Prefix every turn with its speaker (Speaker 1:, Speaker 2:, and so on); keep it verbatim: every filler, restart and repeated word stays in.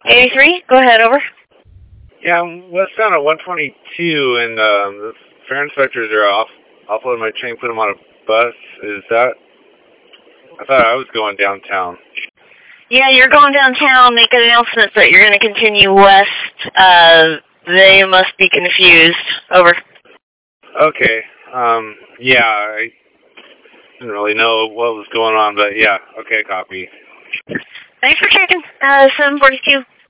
Speaker 1: eighty-three, go ahead, over.
Speaker 2: Yeah, I'm westbound at one twenty-two, and um, the fare inspectors are off offloading my train, put them on a bus. Is that? I thought I was going downtown.
Speaker 1: Yeah, you're going downtown. Make an announcement that you're going to continue west. Uh, they must be confused. Over.
Speaker 2: Okay. Um. Yeah, I didn't really know what was going on, but yeah. Okay, copy.
Speaker 1: Thanks for checking. Uh, seven forty-two.